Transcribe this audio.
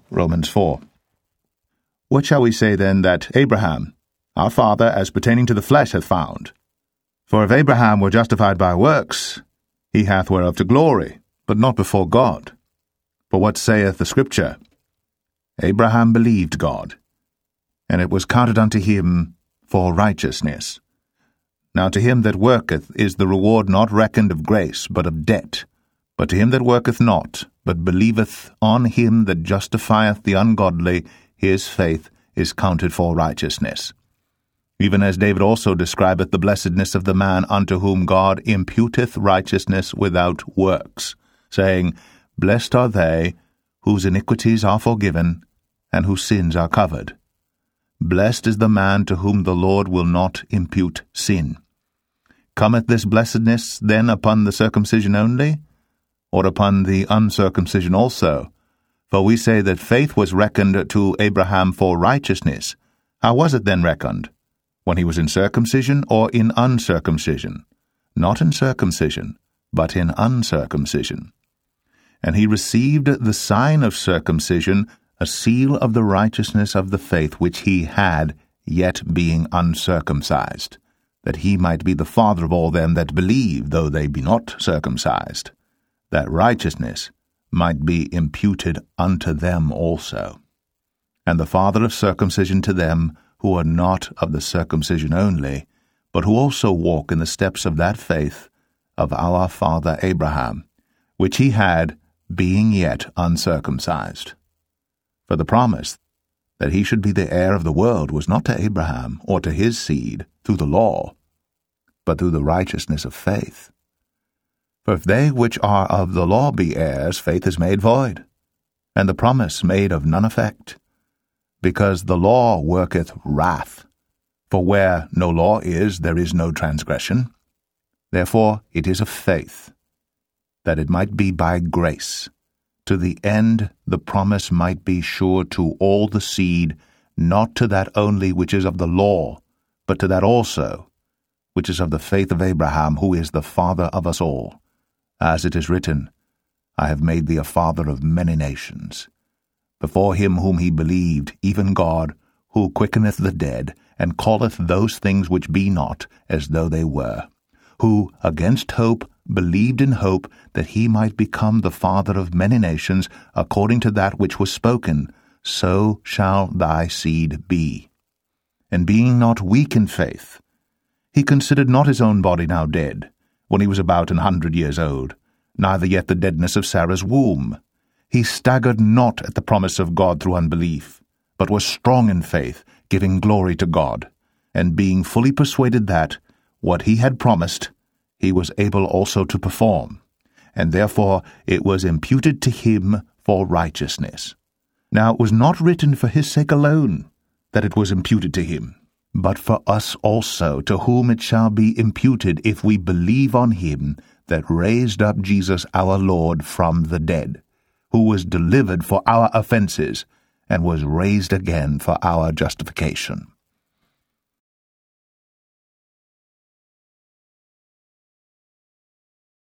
Romans 4. What shall we say then that Abraham, our father, as pertaining to the flesh, hath found? For if Abraham were justified by works, he hath whereof to glory, but not before God. For what saith the Scripture? Abraham believed God, and it was counted unto him for righteousness. Now to him that worketh is the reward not reckoned of grace, but of debt. But to him that worketh not, but believeth on him that justifieth the ungodly, his faith is counted for righteousness. Even as David also describeth the blessedness of the man unto whom God imputeth righteousness without works, saying, Blessed are they whose iniquities are forgiven, and whose sins are covered. Blessed is the man to whom the Lord will not impute sin. Cometh this blessedness then upon the circumcision only, or upon the uncircumcision also? For we say that faith was reckoned to Abraham for righteousness. How was it then reckoned? When he was in circumcision or in uncircumcision? Not in circumcision, but in uncircumcision. And he received the sign of circumcision, a seal of the righteousness of the faith which he had, yet being uncircumcised, that he might be the father of all them that believe, though they be not circumcised, that righteousness might be imputed unto them also. And the father of circumcision to them who are not of the circumcision only, but who also walk in the steps of that faith of our father Abraham, which he had, being yet uncircumcised. For the promise that he should be the heir of the world was not to Abraham or to his seed through the law, but through the righteousness of faith. For if they which are of the law be heirs, faith is made void, and the promise made of none effect, because the law worketh wrath. For where no law is, there is no transgression. Therefore it is of faith, that it might be by grace, to the end the promise might be sure to all the seed, not to that only which is of the law, but to that also which is of the faith of Abraham, who is the father of us all. As it is written, I have made thee a father of many nations. Before him whom he believed, even God, who quickeneth the dead, and calleth those things which be not as though they were, who against hope believed in hope that he might become the father of many nations, according to that which was spoken, so shall thy seed be. And being not weak in faith, he considered not his own body now dead, when he was about 100 years old, neither yet the deadness of Sarah's womb. He staggered not at the promise of God through unbelief, but was strong in faith, giving glory to God, and being fully persuaded that, what he had promised, he was able also to perform, and therefore it was imputed to him for righteousness. Now it was not written for his sake alone that it was imputed to him, but for us also, to whom it shall be imputed if we believe on him that raised up Jesus our Lord from the dead, who was delivered for our offenses, and was raised again for our justification.